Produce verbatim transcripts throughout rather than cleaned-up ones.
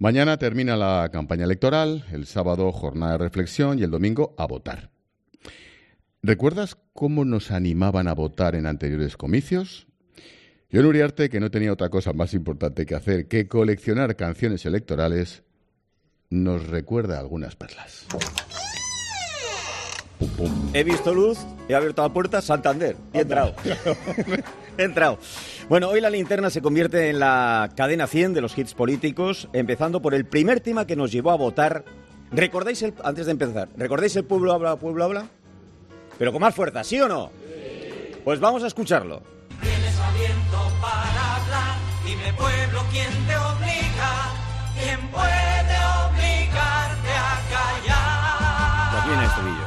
Mañana termina la campaña electoral, el sábado jornada de reflexión y el domingo a votar. ¿Recuerdas cómo nos animaban a votar en anteriores comicios? Yo en Uriarte, que no tenía otra cosa más importante que hacer que coleccionar canciones electorales, nos recuerda algunas perlas. Pum, pum. He visto luz, he abierto la puerta, Santander, y he entrado. He entrado. Bueno, hoy la linterna se convierte en la cadena cien de los hits políticos, empezando por el primer tema que nos llevó a votar. ¿Recordáis el, antes de empezar, ¿recordáis el Pueblo Habla, Pueblo Habla? Pero con más fuerza, ¿sí o no? Sí. Pues vamos a escucharlo. Tienes aliento para hablar, dime pueblo, ¿quién te obliga? ¿Quién puede obligarte a callar? Aquí viene el estribillo.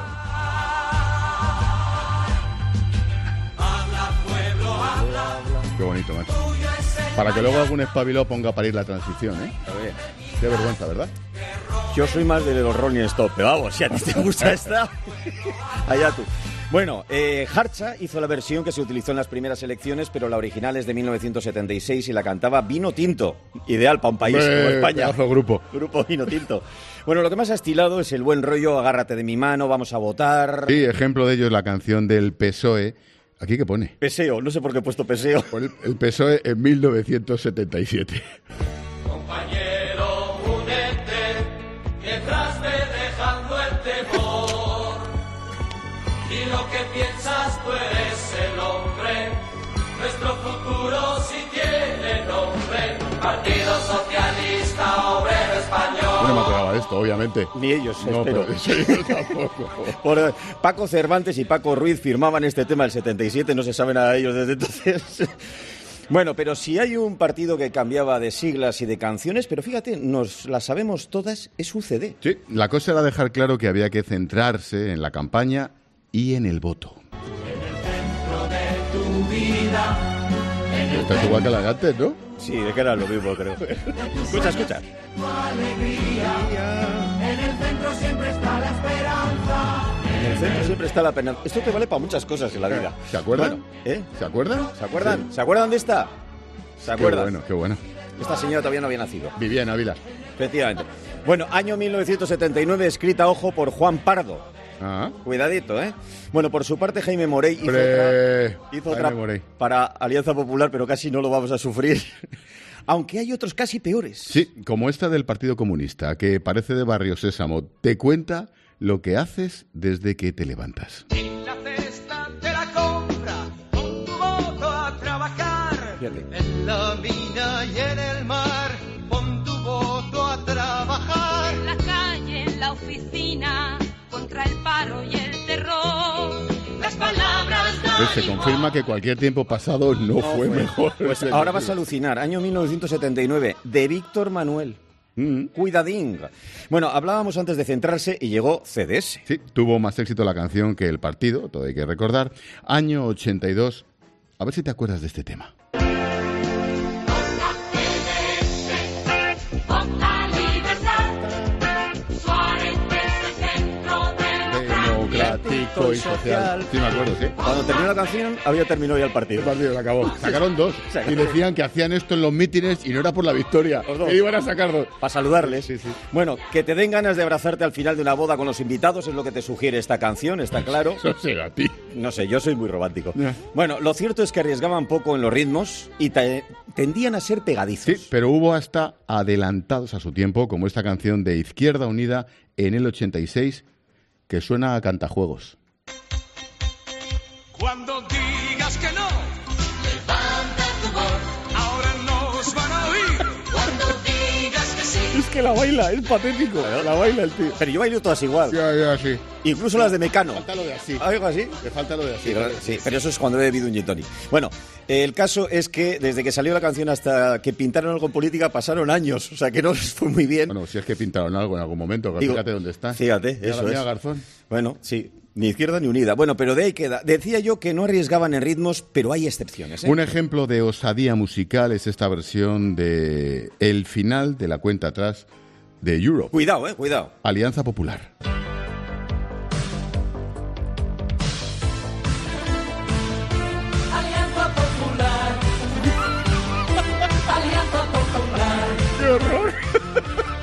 Habla pueblo, habla. Qué bonito, macho. Para que luego algún espabilado ponga a parir la transición, ¿eh? Qué vergüenza, ¿verdad? Yo soy más de los Rolling Stones, pero vamos, si a ti te gusta esta, allá tú. Bueno, eh, Harcha hizo la versión que se utilizó en las primeras elecciones, pero la original es de mil novecientos setenta y seis y la cantaba Vino Tinto, ideal para un país Be, como España. Grupo. Grupo Vino Tinto. Bueno, lo que más ha estilado es el buen rollo, agárrate de mi mano, vamos a votar. Sí, ejemplo de ello es la canción del P S O E. ¿Aquí qué pone? Peseo, no sé por qué he puesto peseo. El, el P S O E en mil novecientos setenta y siete. Compañero, únete, mientras ve dejando el temor. Y lo que piensas, tú eres el hombre. Nuestro futuro sí tiene nombre. Partido Socialista Obrero Español. Yo no me acordaba de esto, obviamente. Ni ellos, no, espero. Pero eso yo tampoco. Por, eh, Paco Cervantes y Paco Ruiz firmaban este tema el setenta y siete, no se sabe nada de ellos desde entonces. Bueno, pero si hay un partido que cambiaba de siglas y de canciones, pero fíjate, nos las sabemos todas, es U C D. Sí, la cosa era dejar claro que había que centrarse en la campaña y en el voto. En el centro de tu vida. Esta es igual que la de antes, ¿no? Sí, de que era lo mismo, creo. Escucha, escucha. Tu alegría. En el centro siempre está la esperanza. En el centro siempre está la pena. Esto te vale para muchas cosas en la vida. ¿Se acuerdan? Bueno, ¿eh? ¿Se acuerdan? ¿Se acuerdan? Sí. ¿Se acuerdan de esta? ¿Se acuerdan? Qué bueno, qué bueno. Esta señora todavía no había nacido. Viviana Ávila. Efectivamente. Bueno, año mil novecientos setenta y nueve, escrita, ojo, por Juan Pardo. Ah. Cuidadito, ¿eh? Bueno, por su parte, Jaime Morey hizo Pre... otra, hizo Jaime otra Morey. para Alianza Popular, pero casi no lo vamos a sufrir. Aunque hay otros casi peores. Sí, como esta del Partido Comunista, que parece de Barrio Sésamo. Te cuenta lo que haces desde que te levantas. En la cesta de la compra, con tu voto a trabajar. Fíjate. En la mina y en el mar, pon tu voto a trabajar. En la calle, en la oficina, contra el paro y el terror. Las palabras dan Pues se confirma que cualquier tiempo pasado no, No fue, fue. mejor. Pues ahora vas a alucinar. Año mil novecientos setenta y nueve, de Víctor Manuel. Mm. Cuidadín. Bueno, hablábamos antes de centrarse y llegó C D S. Sí, tuvo más éxito la canción que el partido, todo hay que recordar. Año ochenta y dos. A ver si te acuerdas de este tema. Democrático y social. Sí, me acuerdo, sí. Cuando terminó la canción, había terminado ya el partido. El partido se acabó. Sacaron dos. Sacaron. Y decían que hacían esto en los mítines y no era por la victoria. Los dos. Que iban a sacar dos. Para saludarles. Sí, sí. Bueno, que te den ganas de abrazarte al final de una boda con los invitados es lo que te sugiere esta canción, está claro. Eso será a ti. No sé, yo soy muy romántico. Ya. Bueno, lo cierto es que arriesgaban poco en los ritmos y te- tendían a ser pegadizos. Sí, pero hubo hasta adelantados a su tiempo, como esta canción de Izquierda Unida en el ochenta y seis, que suena a cantajuegos. Cuando digas que no, levanta tu voz, ahora nos van a oír. Cuando digas que sí, Es que la baila, es patético. La baila el tío. Pero yo bailo todas igual, Ya, ya, sí. incluso las de Mecano. Falta lo de así. ¿Algo así? Le falta lo de así. Sí, claro, sí, pero eso es cuando he bebido un gin tonic. Bueno, el caso es que desde que salió la canción hasta que pintaron algo en política pasaron años, o sea que no les fue muy bien. Bueno, si es que pintaron algo en algún momento, que Digo, fíjate dónde está. fíjate, Mira, eso mira, es. Garzón. Bueno, sí, ni izquierda ni unida. Bueno, pero de ahí queda. Decía yo que no arriesgaban en ritmos, pero hay excepciones, ¿eh? Un ejemplo de osadía musical es esta versión de El final de la cuenta atrás de Europe, Cuidado, eh, cuidado. Alianza Popular. Alianza Popular. Alianza Popular. ¡Qué horror!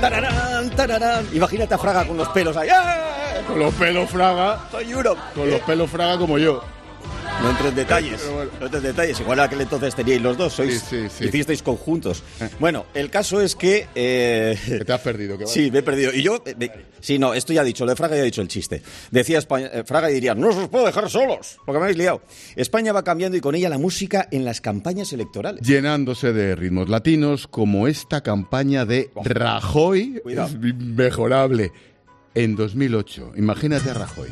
Tararán, tararán. Imagínate a Fraga con los pelos ahí. ¡Eh! Con los pelos Fraga. Soy Europe. Con los pelos Fraga como yo. No entres en detalles, bueno. no entres en detalles. Igual aquel entonces teníais los dos, sois, Sí, sí, sí. hicisteis conjuntos. Bueno, el caso es que... Eh, Que te has perdido. Que sí, me he perdido. Y yo... eh, me- sí, no, esto ya ha dicho, lo de Fraga ya ha dicho el chiste. Decía España, eh, Fraga y diría, no os puedo dejar solos, porque me habéis liado. España va cambiando y con ella la música en las campañas electorales. Llenándose de ritmos latinos como esta campaña de Rajoy. Cuidado. Es inmejorable. En dos mil ocho. Imagínate a Rajoy.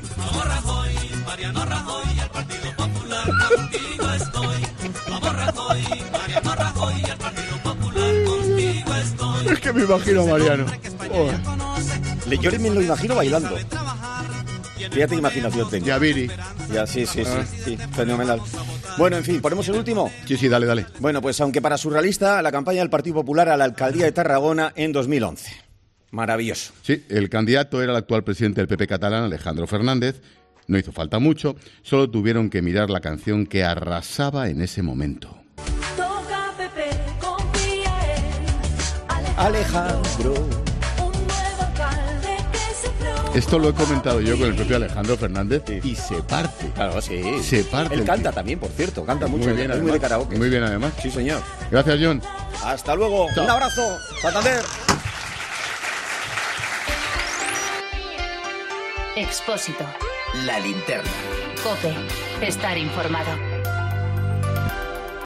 Es que me imagino a Mariano. Oh. Le- Yo me lo imagino bailando. Fíjate qué imaginación tengo. Yaviri. Ya, sí, sí, sí, Ah. sí, fenomenal. Bueno, en fin, ¿ponemos el último? Sí, sí, dale, dale. Bueno, pues aunque para surrealista, la campaña del Partido Popular a la alcaldía de Tarragona en dos mil once. Maravilloso. Sí, el candidato era el actual presidente del P P catalán, Alejandro Fernández. No hizo falta mucho, solo tuvieron que mirar la canción que arrasaba en ese momento. Toca Pepe, confía en Alejandro. un nuevo alcalde que se flor. Esto lo he comentado yo con el propio Alejandro Fernández Sí. y se parte. Claro, sí. Se parte Él el canta tío. también, por cierto. Canta mucho. Muy bien, es además. muy de karaoke. Muy bien, además. Sí, señor. Gracias, John. Hasta luego. Chao. Un abrazo. Santander. Expósito. La linterna. Cope. Estar informado.